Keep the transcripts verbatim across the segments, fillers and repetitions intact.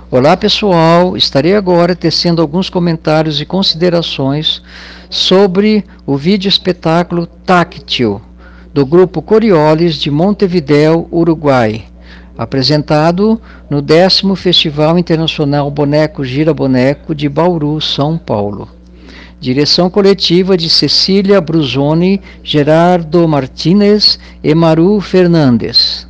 Olá pessoal, estarei agora tecendo alguns comentários e considerações sobre o vídeo espetáculo Táctil, do grupo Coriolis de Montevidéu, Uruguai, apresentado no décimo Festival Internacional Boneco Gira Boneco de Bauru, São Paulo. Direção coletiva de Cecília Brusoni, Gerardo Martínez e Maru Fernandes.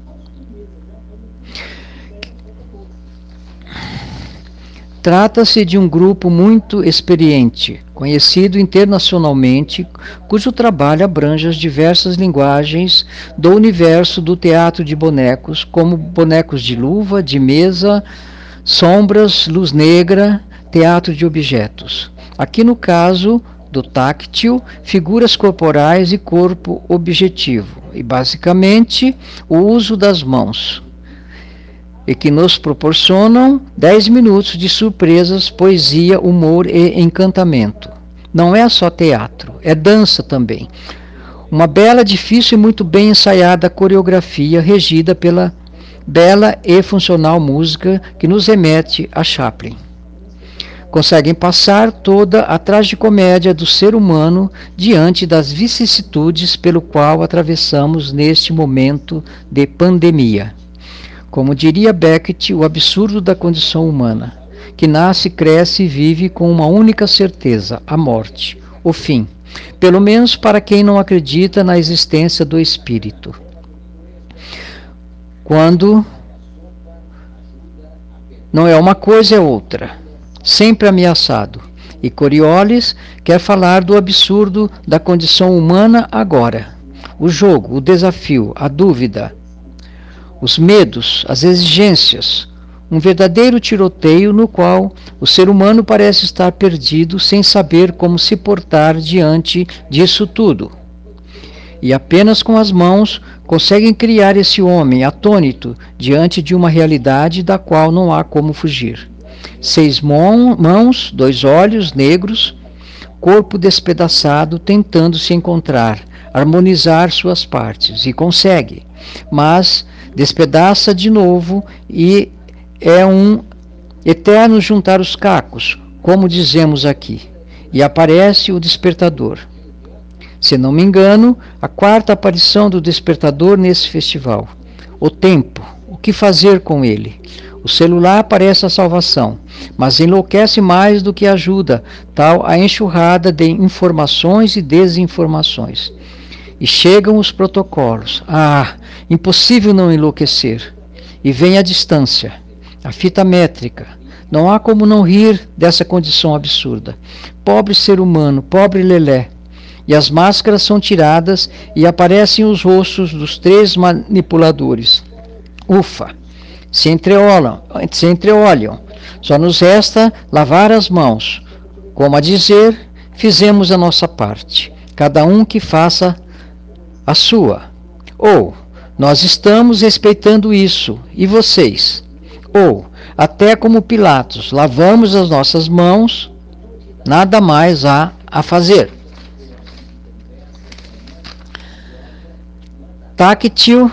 Trata-se de um grupo muito experiente, conhecido internacionalmente, cujo trabalho abrange as diversas linguagens do universo do teatro de bonecos, como bonecos de luva, de mesa, sombras, luz negra, teatro de objetos. Aqui no caso do táctil, figuras corporais e corpo objetivo, e basicamente o uso das mãos, e que nos proporcionam dez minutos de surpresas, poesia, humor e encantamento. Não é só teatro, é dança também. Uma bela, difícil e muito bem ensaiada coreografia regida pela bela e funcional música que nos remete a Chaplin. Conseguem passar toda a tragicomédia do ser humano diante das vicissitudes pelo qual atravessamos neste momento de pandemia. Como diria Beckett, o absurdo da condição humana, que nasce, cresce e vive com uma única certeza, a morte, o fim, pelo menos para quem não acredita na existência do espírito. Quando não é uma coisa, é outra, sempre ameaçado. E Coriolis quer falar do absurdo da condição humana agora. O jogo, o desafio, a dúvida, os medos, as exigências, um verdadeiro tiroteio no qual o ser humano parece estar perdido sem saber como se portar diante disso tudo. E apenas com as mãos conseguem criar esse homem atônito diante de uma realidade da qual não há como fugir. Seis mãos, dois olhos negros, corpo despedaçado tentando se encontrar, harmonizar suas partes, e consegue, mas despedaça de novo e é um eterno juntar os cacos, como dizemos aqui, e aparece o despertador. Se não me engano, a quarta aparição do despertador nesse festival. O tempo, o que fazer com ele? O celular parece a salvação, mas enlouquece mais do que ajuda, tal a enxurrada de informações e desinformações. E chegam os protocolos. Ah, impossível não enlouquecer. E vem a distância, a fita métrica. Não há como não rir dessa condição absurda. Pobre ser humano, pobre lelé. E as máscaras são tiradas e aparecem os rostos dos três manipuladores. Ufa! Se entreolham, se entreolham. Só nos resta lavar as mãos. Como a dizer, fizemos a nossa parte. Cada um que faça a sua. Ou, nós estamos respeitando isso, e vocês? Ou, até como Pilatos, lavamos as nossas mãos, nada mais há a fazer. Táctil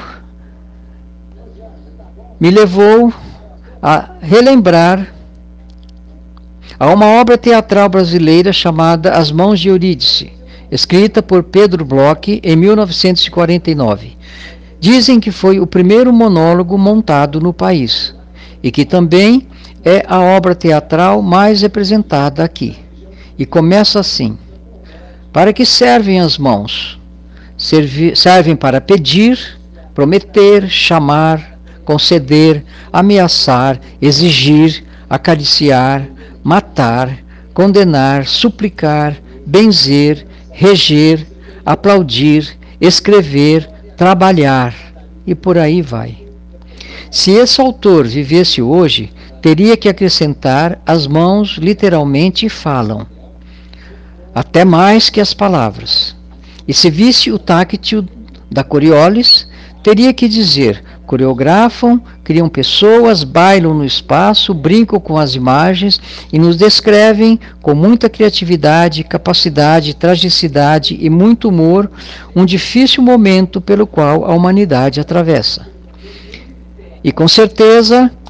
me levou a relembrar a uma obra teatral brasileira chamada As Mãos de Eurídice, escrita por Pedro Bloch em mil novecentos e quarenta e nove. Dizem que foi o primeiro monólogo montado no país e que também é a obra teatral mais representada aqui. E começa assim: para que servem as mãos? Servi- servem para pedir, prometer, chamar, conceder, ameaçar, exigir, acariciar, matar, condenar, suplicar, benzer, reger, aplaudir, escrever, trabalhar, e por aí vai. Se esse autor vivesse hoje, teria que acrescentar: as mãos literalmente falam, até mais que as palavras. E se visse o táctil da Coriolis, teria que dizer: coreografam, criam pessoas, bailam no espaço, brincam com as imagens e nos descrevem com muita criatividade, capacidade, tragicidade e muito humor um difícil momento pelo qual a humanidade atravessa. E com certeza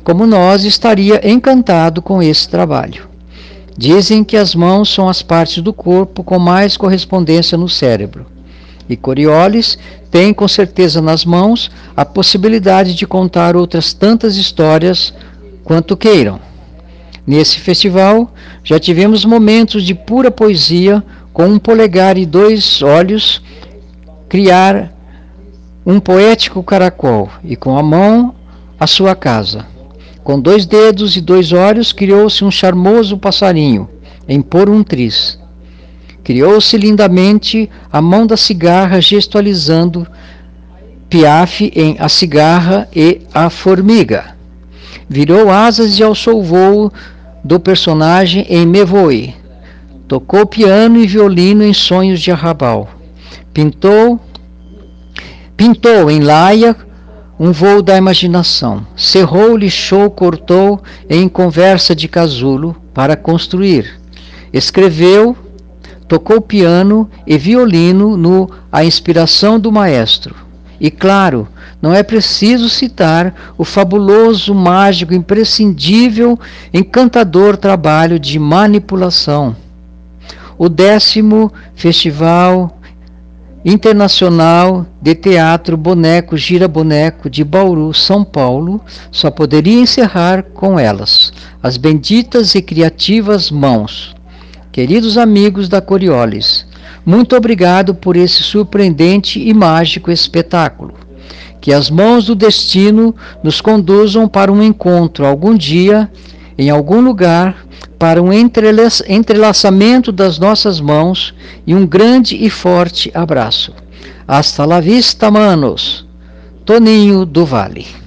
como nós, estaria encantado com esse trabalho. Dizem que as mãos são as partes do corpo com mais correspondência no cérebro. E Coriolis tem com certeza nas mãos a possibilidade de contar outras tantas histórias quanto queiram. Nesse festival já tivemos momentos de pura poesia, com um polegar e dois olhos criar um poético caracol, e com a mão a sua casa. Com dois dedos e dois olhos criou-se um charmoso passarinho, em pôr um tris. Criou-se lindamente a mão da cigarra gestualizando Piaf em A Cigarra e a Formiga. Virou asas e alçou o voo do personagem em Me Voe. Tocou piano e violino em Sonhos de Arrabal. Pintou, pintou em Laia um voo da imaginação. Cerrou, lixou, cortou em Conversa de Casulo para construir. Escreveu, tocou piano e violino no A Inspiração do Maestro. E claro, não é preciso citar o fabuloso, mágico, imprescindível, encantador trabalho de manipulação. O décimo Festival Internacional de Teatro Boneco Gira Boneco de Bauru, São Paulo, só poderia encerrar com elas, as benditas e criativas mãos. Queridos amigos da Coriolis, muito obrigado por esse surpreendente e mágico espetáculo. Que as mãos do destino nos conduzam para um encontro algum dia, em algum lugar, para um entrelaça, entrelaçamento das nossas mãos e um grande e forte abraço. Hasta la vista, manos. Toninho do Vale.